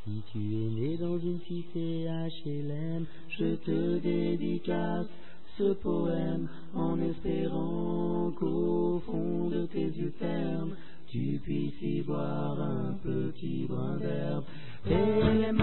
Si tu es né dans une cité HLM, je te dédicace ce poème en espérant qu'au fond de tes yeux fermes, tu puisses y voir un petit brin d'herbe.